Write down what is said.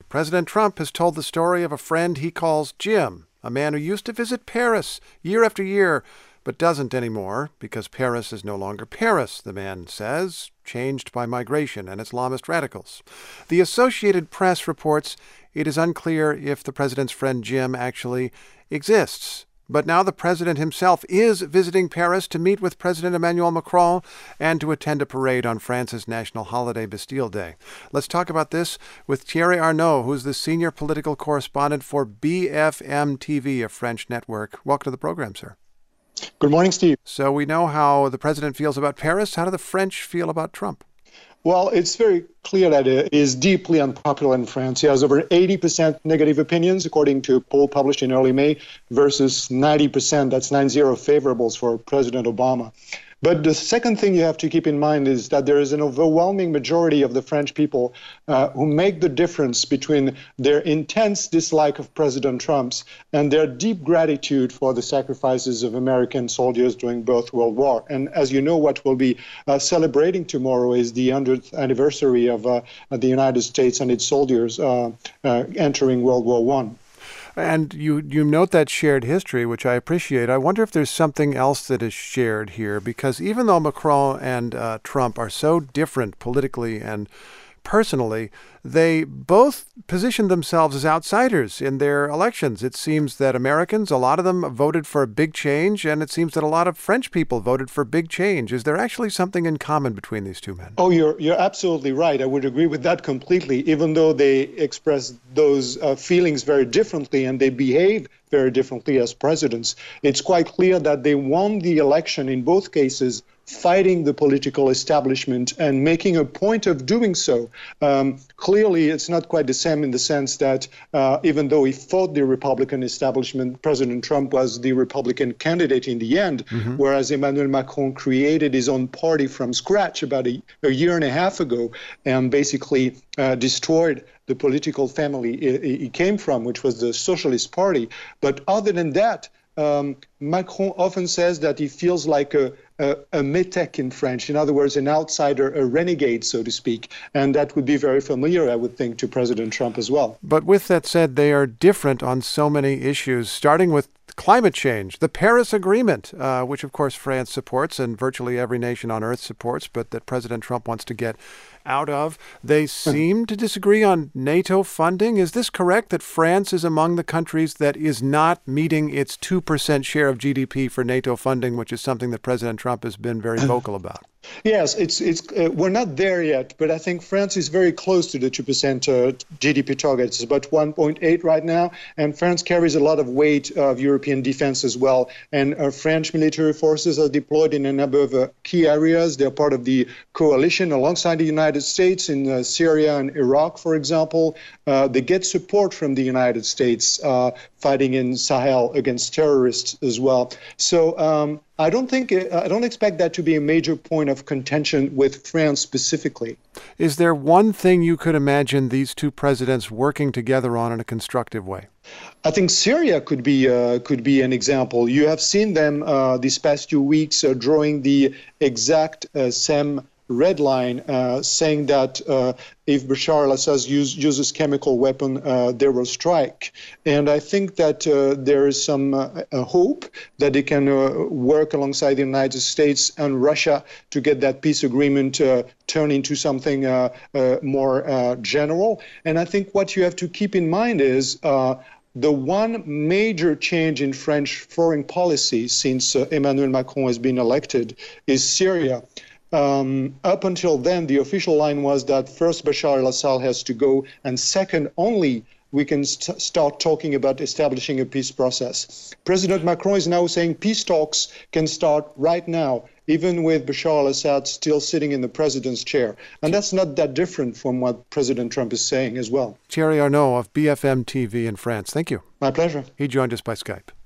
President Trump has told the story of a friend he calls Jim, a man who used to visit Paris year after year, but doesn't anymore because Paris is no longer Paris, the man says, changed by migration and Islamist radicals. The Associated Press reports it is unclear if the president's friend Jim actually exists. But now the president himself is visiting Paris to meet with President Emmanuel Macron and to attend a parade on France's national holiday, Bastille Day. Let's talk about this with Thierry Arnaud, who's the senior political correspondent for BFM TV, a French network. Welcome to the program, sir. Good morning, Steve. So we know how the president feels about Paris. How do the French feel about Trump? Well, it's very clear that it is deeply unpopular in France. He has over 80% negative opinions, according to a poll published in early May, versus 90%, that's 90 favorables for President Obama. But the second thing you have to keep in mind is that there is an overwhelming majority of the French people who make the difference between their intense dislike of President Trump's and their deep gratitude for the sacrifices of American soldiers during both World War. And as you know, what we'll be celebrating tomorrow is the 100th anniversary of the United States and its soldiers entering World War I. And you note that shared history, which I appreciate. I wonder if there's something else that is shared here, because even though Macron and Trump are so different politically and personally, they both positioned themselves as outsiders in their elections. It seems that Americans, a lot of them voted for a big change, and it seems that a lot of French people voted for big change. Is there actually something in common between these two men? Oh, you're absolutely right. I would agree with that completely, even though they express those feelings very differently and they behave very differently as presidents. It's quite clear that they won the election in both cases fighting the political establishment and making a point of doing so. Clearly, it's not quite the same in the sense that even though he fought the Republican establishment, President Trump was the Republican candidate in the end, whereas Emmanuel Macron created his own party from scratch about a year and a half ago and basically destroyed the political family he came from, which was the Socialist Party. But other than that, Macron often says that he feels like a métèque in French, in other words, an outsider, a renegade, so to speak. And that would be very familiar, I would think, to President Trump as well. But with that said, they are different on so many issues, starting with climate change, the Paris Agreement, which, of course, France supports and virtually every nation on earth supports, but that President Trump wants to get out of. They seem to disagree on NATO funding. Is this correct that France is among the countries that is not meeting its 2% share of GDP for NATO funding, which is something that President Trump has been very vocal about? Yes, we're not there yet, but I think France is very close to the 2% GDP target. It's about 1.8 right now, and France carries a lot of weight of European defense as well. And French military forces are deployed in a number of key areas. They're part of the coalition alongside the United States in Syria and Iraq, for example. They get support from the United States fighting in Sahel against terrorists as well. So I don't expect that to be a major point of contention with France specifically. Is there one thing you could imagine these two presidents working together on in a constructive way? I think Syria could be an example. You have seen them these past few weeks drawing the exact same red line, saying that if Bashar al-Assad uses chemical weapon, they will strike. And I think that there is some hope that they can work alongside the United States and Russia to get that peace agreement turned into something more general. And I think what you have to keep in mind is the one major change in French foreign policy since Emmanuel Macron has been elected is Syria. Up until then, the official line was that first Bashar al-Assad has to go, and second, only we can start talking about establishing a peace process. President Macron is now saying peace talks can start right now, even with Bashar al-Assad still sitting in the president's chair. And that's not that different from what President Trump is saying as well. Thierry Arnaud of BFM TV in France. Thank you. My pleasure. He joined us by Skype.